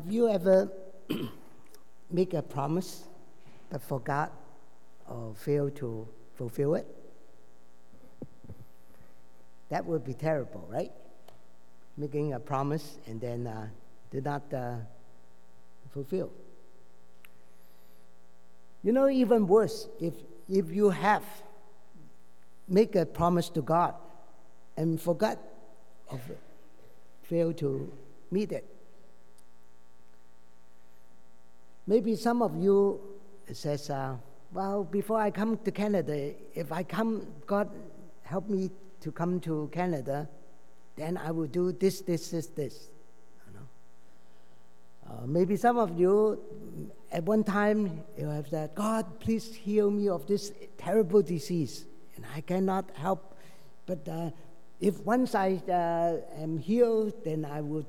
Have you ever make a promise but forgot or failed to fulfill it? That would be terrible, right? Making a promise and then did not fulfill. You know, even worse, if you have make a promise to God and forgot or fail to meet it. Maybe some of you says, well, before I come to Canada, if I come, God help me to come to Canada, then I will do this. You know? Maybe some of you, at one time, you have said, God, please heal me of this terrible disease, and I cannot help. But if once I am healed, then I would,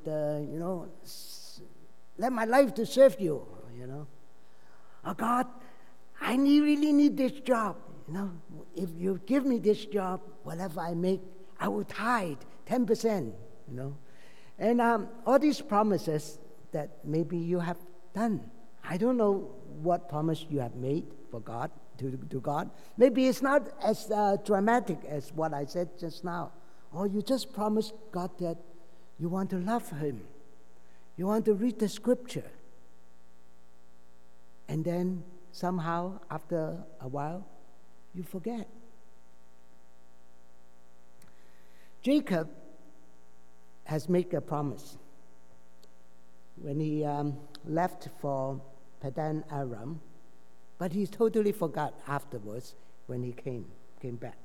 let my life to serve you. You know, oh God, I really need this job. You know, if you give me this job, whatever I make, I will tithe 10%. You know, and all these promises that maybe you have done. I don't know what promise you have made for God to God. Maybe it's not as dramatic as what I said just now. Or you just promised God that you want to love Him, you want to read the Scripture. And then somehow, after a while, you forget. Jacob has made a promise. When he left for Padan Aram, but he totally forgot afterwards when he came back.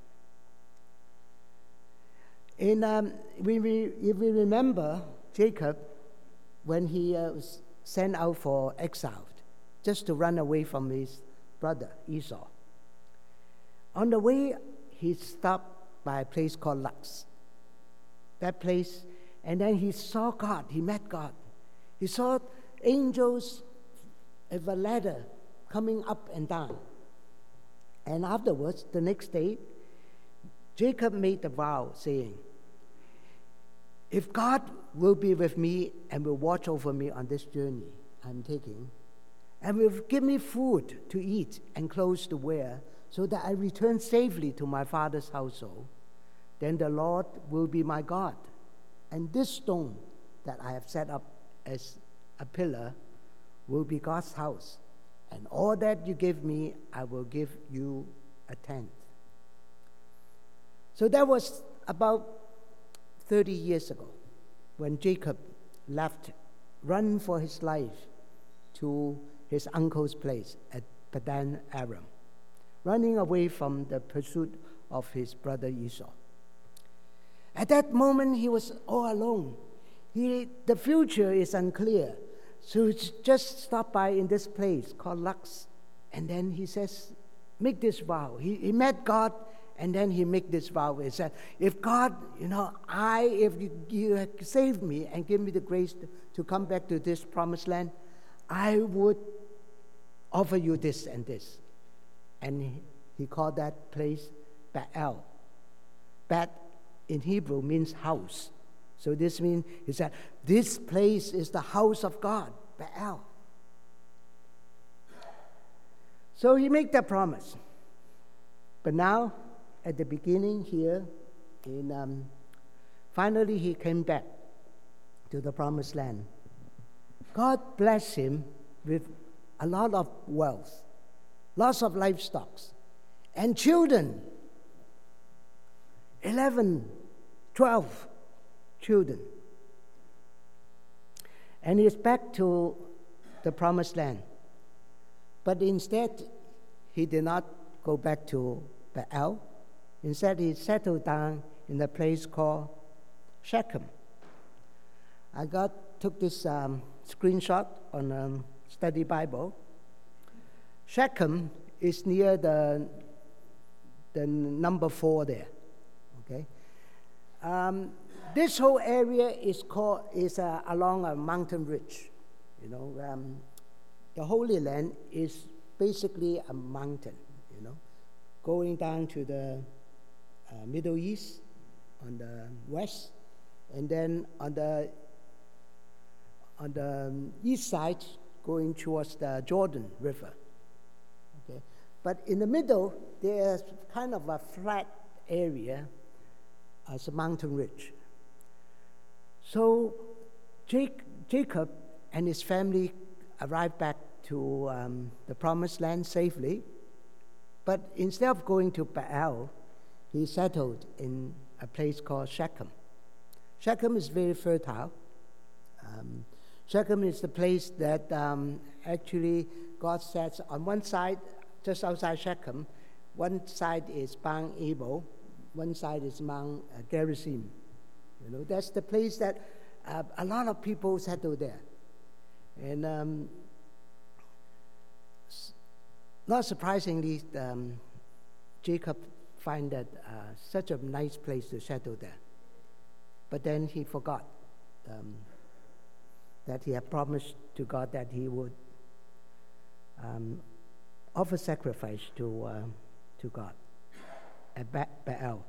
And if we remember Jacob, when he was sent out for exile, just to run away from his brother Esau. On the way, he stopped by a place called Luz. That place, and then he saw God, he met God. He saw angels with a ladder coming up and down. And afterwards, the next day, Jacob made a vow saying, if God will be with me and will watch over me on this journey I'm taking, and will give me food to eat and clothes to wear, so that I return safely to my father's household, then the Lord will be my God. And this stone that I have set up as a pillar will be God's house. And all that you give me, I will give you a tenth. So that was about 30 years ago when Jacob run for his life to his uncle's place at Padan Aram, running away from the pursuit of his brother Esau. At that moment, he was all alone. The future is unclear. So he just stopped by in this place called Luz, and then he says, make this vow. He met God, and then he made this vow. He said, if God, if you save me and give me the grace to come back to this promised land, I would offer you this and this. And he called that place Ba'al. Bet in Hebrew means house. So this means, he said, this place is the house of God, Ba'al. So he made that promise. But now, at the beginning here, finally he came back to the promised land. God blessed him with a lot of wealth, lots of livestock, and children, 11, 12 children. And he's back to the promised land. But instead, he did not go back to Ba'al. Instead, he settled down in a place called Shechem. I took this screenshot on Study Bible. Shechem is near the number 4 there. Okay, this whole area is along a mountain ridge. The Holy Land is basically a mountain. Going down to the Middle East on the west, and then on on the east side going towards the Jordan River. Okay? But in the middle, there's kind of a flat area as a mountain ridge. So Jacob and his family arrived back to the Promised Land safely, but instead of going to Bethel, he settled in a place called Shechem. Shechem is very fertile. Shechem is the place that actually God sets on one side, just outside Shechem. One side is Mount Ebal, one side is Mount Gerizim. You know, that's the place that a lot of people settle there. And not surprisingly, Jacob find that such a nice place to settle there. But then he forgot that he had promised to God that he would offer sacrifice to God at Bethel.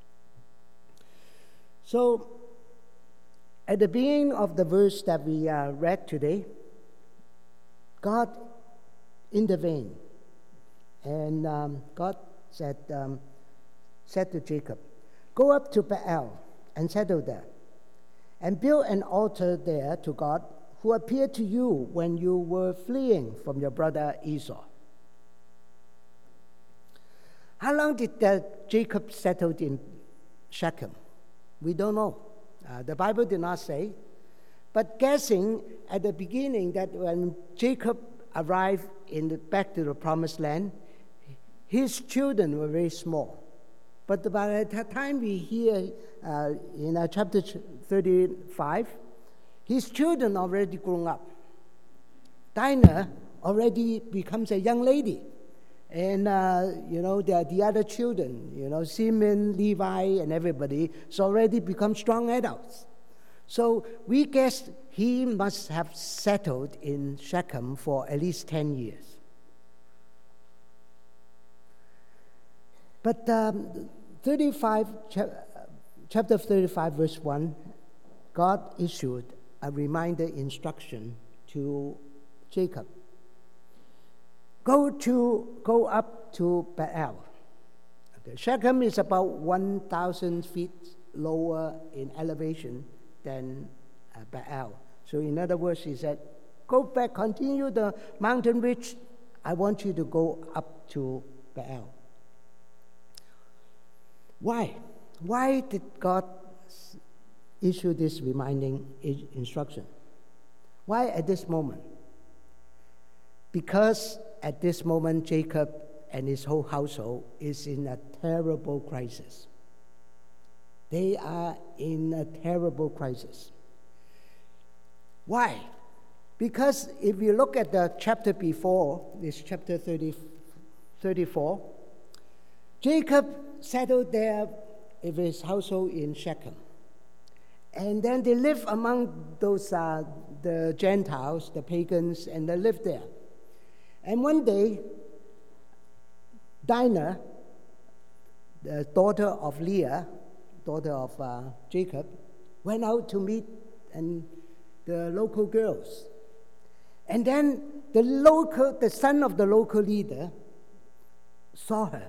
So, at the beginning of the verse that we read today, God intervened, and God said to Jacob, "Go up to Bethel and settle there, and build an altar there to God, who appeared to you when you were fleeing from your brother Esau." How long did Jacob settle in Shechem? We don't know. The Bible did not say. But guessing at the beginning that when Jacob arrived back to the Promised Land, his children were very small. But by the time we hear in chapter 35, his children already grown up. Dinah already becomes a young lady. And, the other children, Simeon, Levi, and everybody, has already become strong adults. So we guess he must have settled in Shechem for at least 10 years. But chapter 35, verse 1, God issued a reminder instruction to Jacob. Go up to Bethel. Okay. Shechem is about 1,000 feet lower in elevation than Bethel. So in other words, he said, go back, continue the mountain ridge. I want you to go up to Bethel. Why? Why did God issue this reminding instruction? Why at this moment? Because at this moment, Jacob and his whole household is in a terrible crisis. They are in a terrible crisis. Why? Because if you look at the chapter before, this chapter 34, Jacob settled there with his household in Shechem. And then they lived among those the Gentiles, the pagans, and they lived there. And one day, Dinah, the daughter of Leah, daughter of Jacob, went out to meet the local girls. And then the son of the local leader saw her.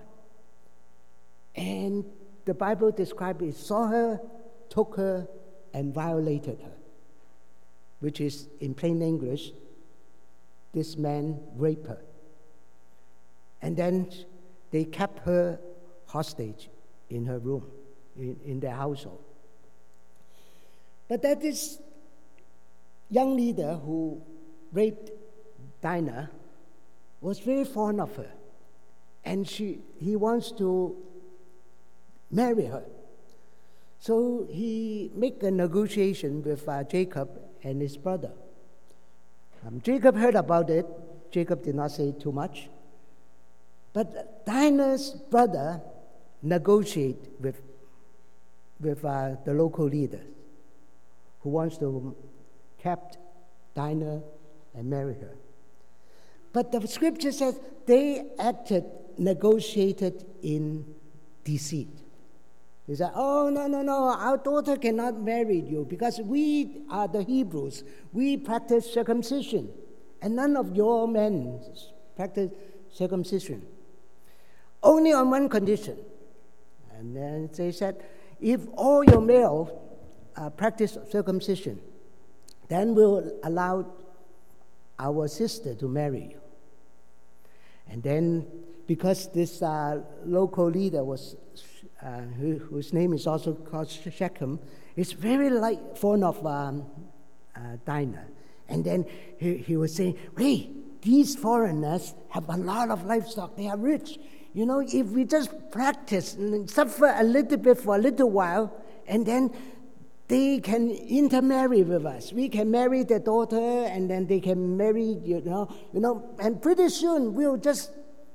And the Bible describes it, saw her, took her, and violated her, which is, in plain English, this man raped her. And then they kept her hostage in her room, in their household. But that this young leader who raped Dinah was very fond of her. And he wants to marry her. So he made a negotiation with Jacob and his brother. Jacob heard about it. Jacob did not say too much. But Dinah's brother negotiated with the local leader who wants to keep Dinah and marry her. But the scripture says they negotiated in deceit. They said, oh, no, our daughter cannot marry you because we are the Hebrews. We practice circumcision, and none of your men practice circumcision. Only on one condition. And then they said, if all your male practice circumcision, then we'll allow our sister to marry you. And then, because this local leader was, whose name is also called Shechem, is very fond of Dinah. And then he was saying, hey, these foreigners have a lot of livestock. They are rich. You know, if we just practice and suffer a little bit for a little while, and then they can intermarry with us. We can marry their daughter, and then they can marry, you know, and pretty soon we'll just,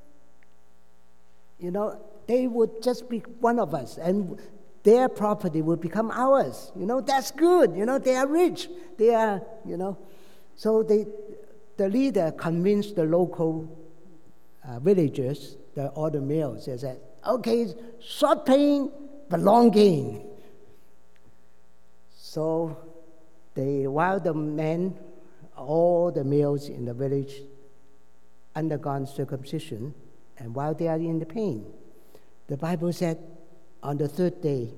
they would just be one of us, and their property will become ours. That's good. They are rich. They are, So the leader convinced the local villagers, all the males, they said, okay, short pain, but long gain. So while the men, all the males in the village undergone circumcision, and while they are in the pain, the Bible said on the third day,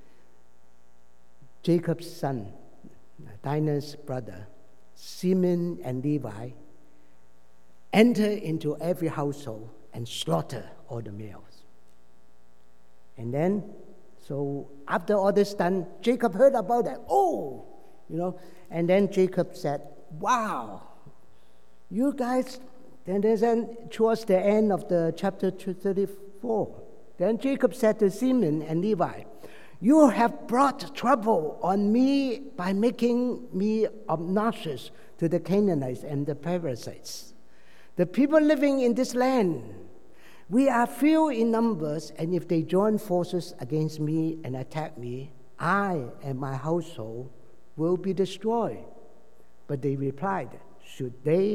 Jacob's son, Dinah's brother, Simeon and Levi, enter into every household and slaughter all the males. And then, so after all this done, Jacob heard about that. And then Jacob said, wow, you guys, towards the end of the chapter 34, then Jacob said to Simeon and Levi, you have brought trouble on me by making me obnoxious to the Canaanites and the Perizzites, the people living in this land. We are few in numbers, and if they join forces against me and attack me, I and my household will be destroyed. But they replied, should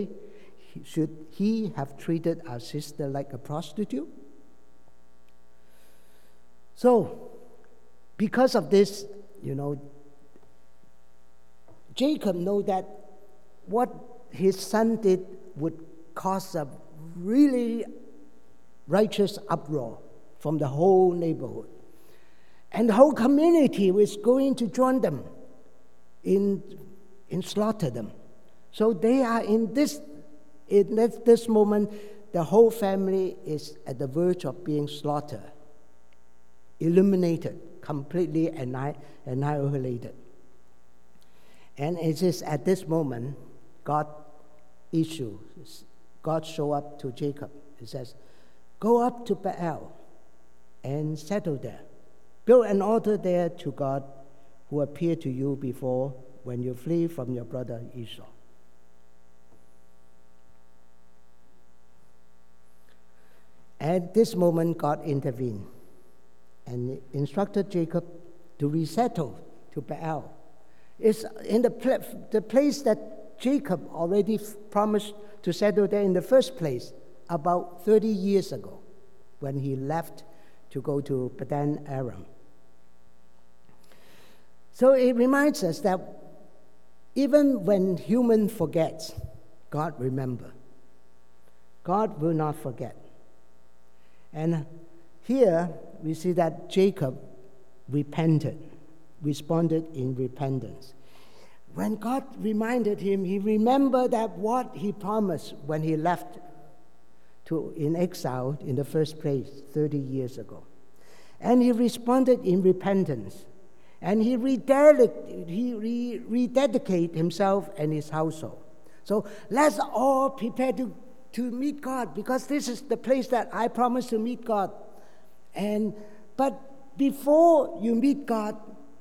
he have treated our sister like a prostitute? So, because of this, Jacob knew that what his son did would cause a really righteous uproar from the whole neighborhood. And the whole community was going to join them in slaughter them. So they are in this moment, the whole family is at the verge of being slaughtered, eliminated, completely annihilated. And it is at this moment, God showed up to Jacob. He says, go up to Baal and settle there. Build an altar there to God who appeared to you before when you flee from your brother Esau. At this moment, God intervened and instructed Jacob to resettle to Baal. It's in the place that Jacob already promised to settle there in the first place about 30 years ago when he left to go to Padan Aram. So it reminds us that even when human forgets, God remembers. God will not forget. And here we see that Jacob responded in repentance. When God reminded him, he remembered that what he promised when he left in exile in the first place 30 years ago. And he responded in repentance. And he rededicated himself and his household. So let's all prepare to meet God, because this is the place that I promised to meet God. But before you meet God,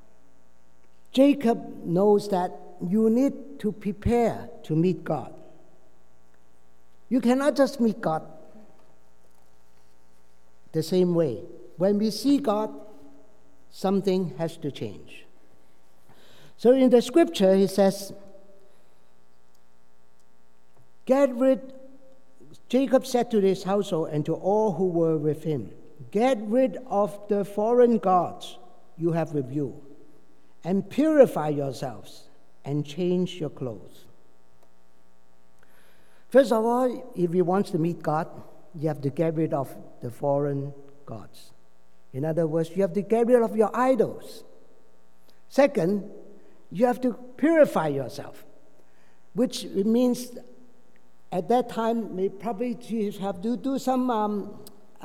Jacob knows that you need to prepare to meet God. You cannot just meet God the same way. When we see God, something has to change. So in the scripture, he says, Jacob said to his household and to all who were with him, get rid of the foreign gods you have with you, and purify yourselves, and change your clothes. First of all, if you want to meet God, you have to get rid of the foreign gods. In other words, you have to get rid of your idols. Second, you have to purify yourself, which means at that time, you probably have to do some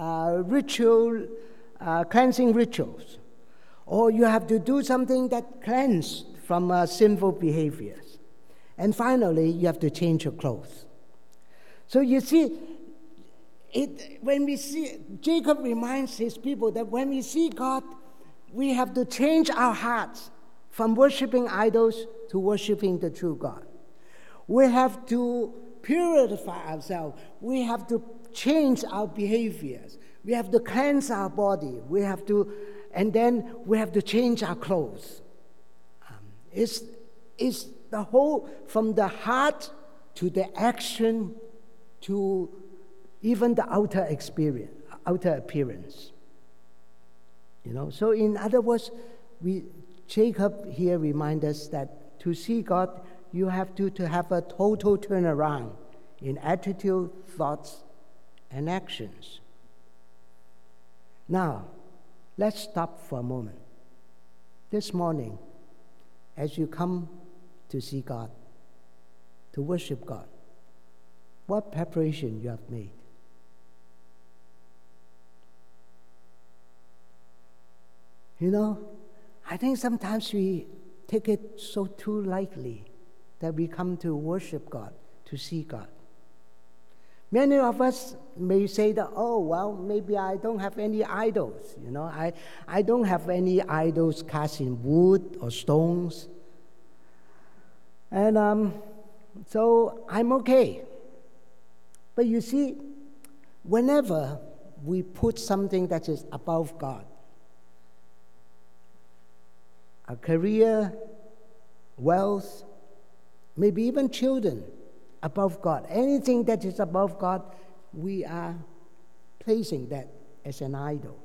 cleansing rituals, or you have to do something that cleanses from sinful behaviors. And finally, you have to change your clothes. So you see, when we see, Jacob reminds his people that when we see God, we have to change our hearts from worshiping idols to worshiping the true God. We have to purify ourselves. We have to change our behaviors. We have to cleanse our body. And then we have to change our clothes. It's the whole, from the heart to the action to even the outer appearance. So in other words, Jacob here reminds us that to see God, you have to have a total turnaround in attitude, thoughts, and actions. Now, let's stop for a moment. This morning, as you come to see God, to worship God, what preparation you have made? I think sometimes we take it so too lightly that we come to worship God, to see God. Many of us may say that, maybe I don't have any idols. I don't have any idols cast in wood or stones. And so I'm okay. But you see, whenever we put something that is above God, a career, wealth, maybe even children above God, anything that is above God, we are placing that as an idol.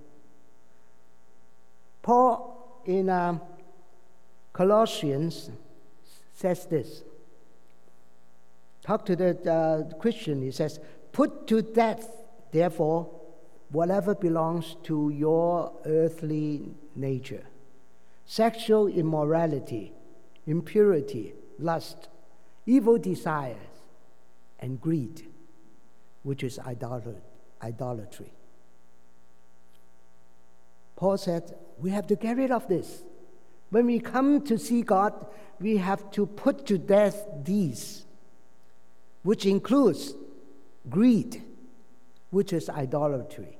Paul in Colossians says this. Talk to the Christian, he says, "Put to death, therefore, whatever belongs to your earthly nature. Sexual immorality, impurity, lust, evil desires, and greed, which is idolatry." Paul said, we have to get rid of this. When we come to see God, we have to put to death these, which includes greed, which is idolatry.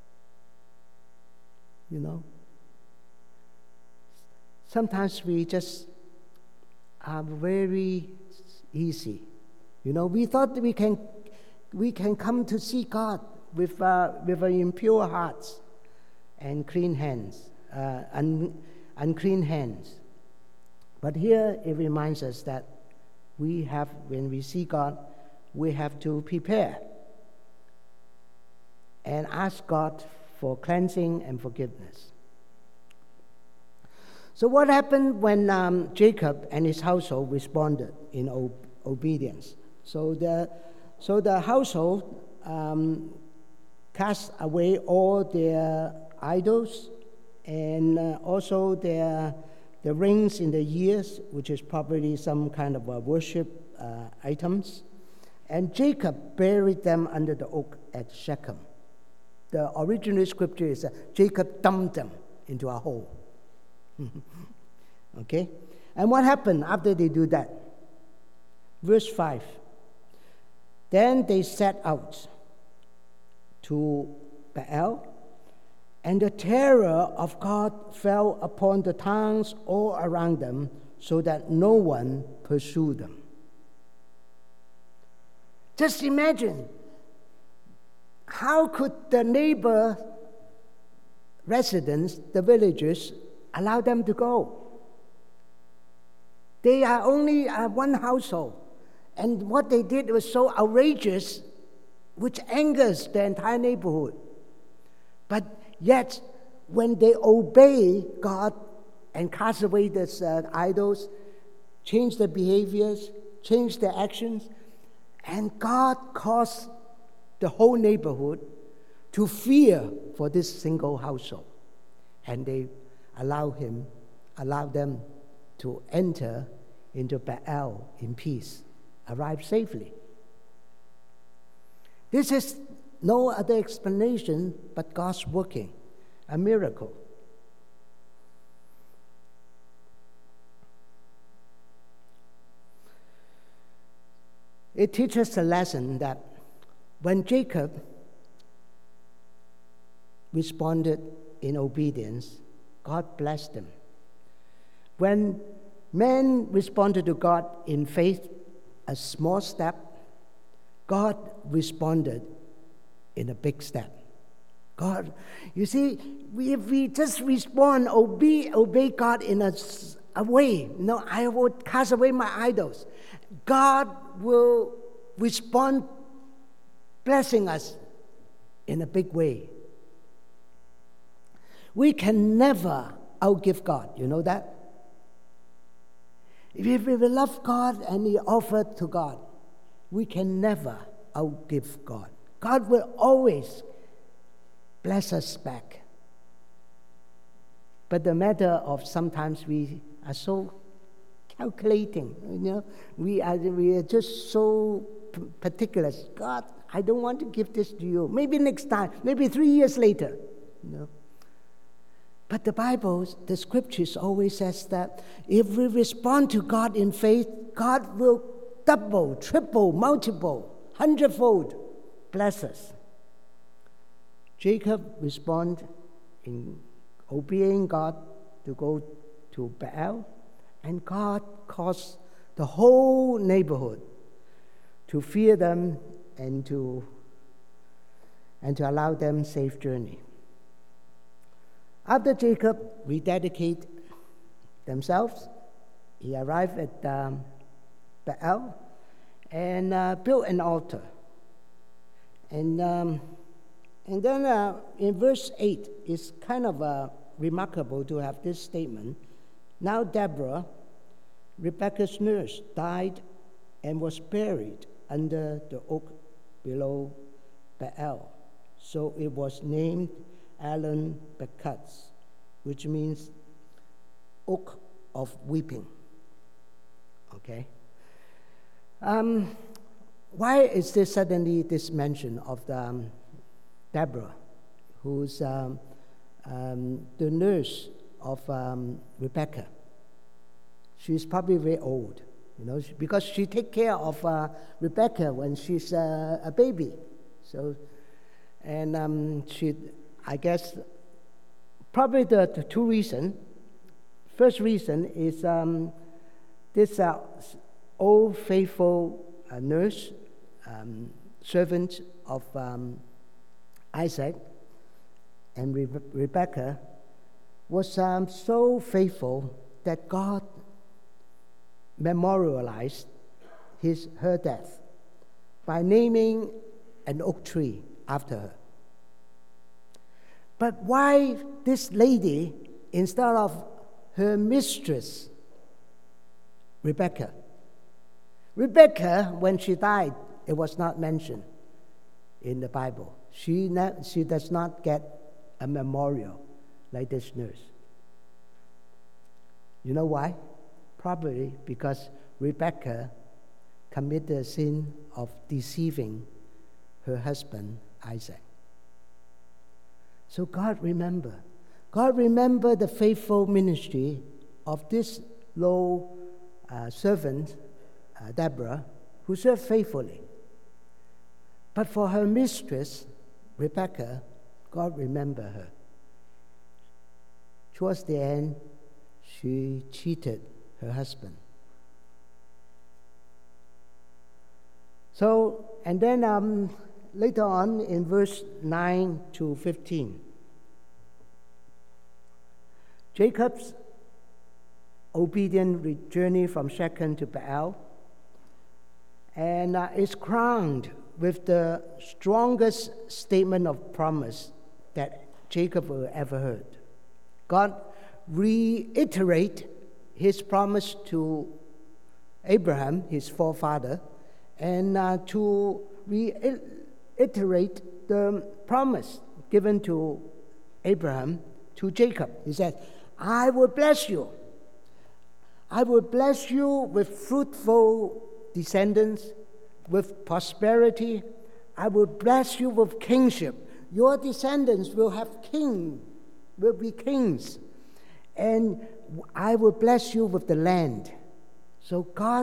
Sometimes we just are very easy. We thought that we can come to see God with impure hearts and clean hands, unclean hands. But here it reminds us that when we see God, we have to prepare and ask God for cleansing and forgiveness. So what happened when Jacob and his household responded in obedience? So the household cast away all their idols and also the rings in the ears, which is probably some kind of worship items. And Jacob buried them under the oak at Shechem. The original scripture is Jacob dumped them into a hole. Okay? And what happened after they do that? Verse 5. Then they set out to Baal, and the terror of God fell upon the towns all around them, so that no one pursued them. Just imagine, how could the neighbor residents, the villagers, allow them to go? They are only one household. And what they did was so outrageous, which angers the entire neighborhood. But yet, when they obey God and cast away these idols, change their behaviors, change their actions, and God caused the whole neighborhood to fear for this single household. And they allow them to enter into Baal in peace, arrive safely. This is no other explanation but God's working, a miracle. It teaches a lesson that when Jacob responded in obedience, God blessed him. When men responded to God in faith, a small step, God responded in a big step. God, you see, if we just respond, obey God in a way, I will cast away my idols, God will respond, blessing us in a big way. We can never outgive God, you know that? If we love God and we offer to God, we can never outgive God. God will always bless us back. But the matter of sometimes we are so calculating, we are just so particular. God, I don't want to give this to you. Maybe next time, maybe 3 years later. But the Bible, the Scriptures always says that if we respond to God in faith, God will double, triple, multiple, 100-fold bless us. Jacob responded in obeying God to go to Baal, and God caused the whole neighborhood to fear them and to allow them safe journey. After Jacob rededicated themselves, he arrived at Baal and built an altar. And then in verse 8, it's kind of remarkable to have this statement. Now Deborah, Rebekah's nurse, died and was buried under the oak below Baal. So it was named Allon Bacuts, which means oak of weeping. Okay? Why is there suddenly this mention of Deborah, who's the nurse of Rebekah? She's probably very old, because she take care of Rebekah when she's a baby. So, and I guess probably the two reasons. First reason is this old faithful nurse, servant of Isaac and Rebekah, was so faithful that God memorialized her death by naming an oak tree after her. But why this lady instead of her mistress, Rebekah? Rebekah, when she died, it was not mentioned in the Bible. She does not get a memorial like this nurse. You know why? Probably because Rebekah committed the sin of deceiving her husband, Isaac. So God remember the faithful ministry of this low servant, Deborah, who served faithfully. But for her mistress, Rebekah, God remember her. Towards the end, she cheated her husband. So, and then later on in verse 9 to 15, Jacob's obedient journey from Shechem to Baal and is crowned with the strongest statement of promise that Jacob will ever heard. God reiterate his promise to Abraham, his forefather, and to reiterate the promise given to Abraham to Jacob. He said, I will bless you. I will bless you with fruitful descendants, with prosperity. I will bless you with kingship. Your descendants will be kings. And I will bless you with the land. So God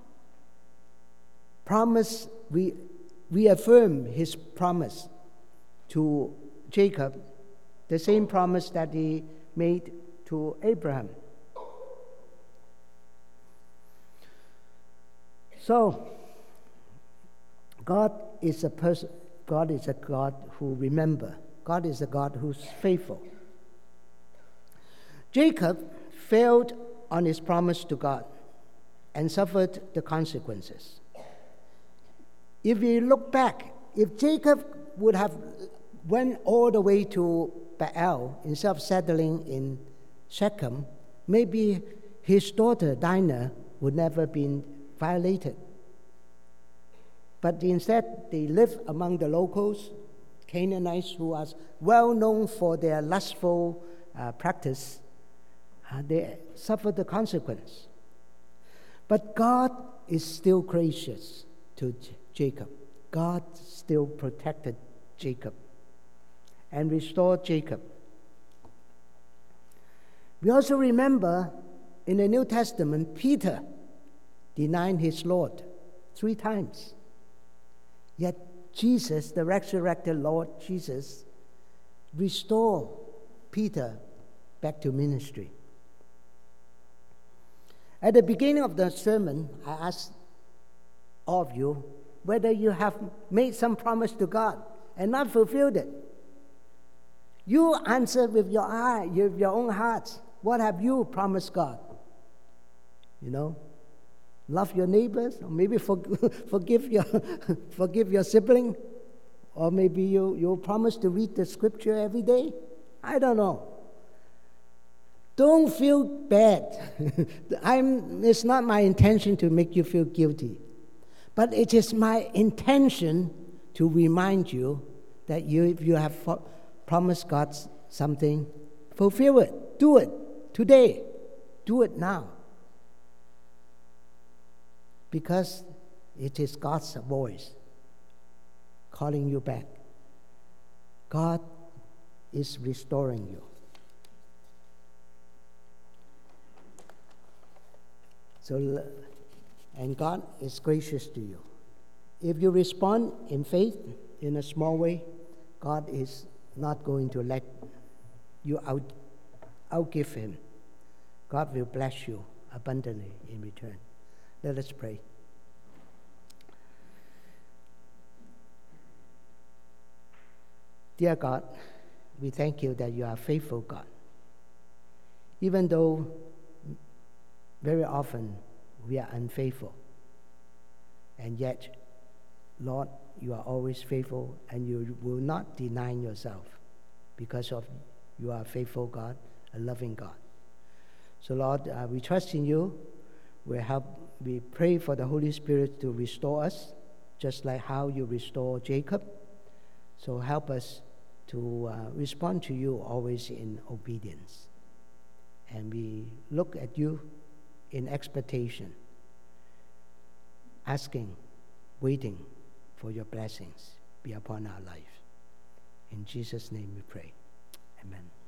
promised, reaffirm his promise to Jacob, the same promise that he made to Abraham. So, God is a God who remembers. God is a God who's faithful. Jacob failed on his promise to God and suffered the consequences. If we look back, if Jacob would have went all the way to Bethel instead of settling in Shechem, maybe his daughter Dinah would never been violated. But instead, they live among the locals, Canaanites, who are well known for their lustful practice. They suffer the consequence. But God is still gracious to Jacob. God still protected Jacob and restored Jacob. We also remember in the New Testament, Peter denied his Lord 3 times. Yet Jesus, the resurrected Lord Jesus, restored Peter back to ministry. At the beginning of the sermon, I asked all of you whether you have made some promise to God and not fulfilled it. You answer with your eye, with your own hearts. What have you promised God? Love your neighbors, or maybe forgive your sibling, or maybe you promise to read the scripture every day. I don't know. Don't feel bad. It's not my intention to make you feel guilty, but it is my intention to remind you that if you have promised God something, fulfill it. Do it today. Do it now. Because it is God's voice calling you back. God is restoring you. And God is gracious to you. If you respond in faith in a small way, God is not going to let you outgive him. God will bless you abundantly in return. Let us pray. Dear God, we thank you that you are a faithful God. Even though very often we are unfaithful, and yet, Lord, you are always faithful, and you will not deny yourself because of you are a faithful God, a loving God. So Lord, we trust in you. We pray for the Holy Spirit to restore us, just like how you restore Jacob. So help us to respond to you always in obedience. And we look at you in expectation, asking, waiting for your blessings be upon our life. In Jesus' name we pray. Amen.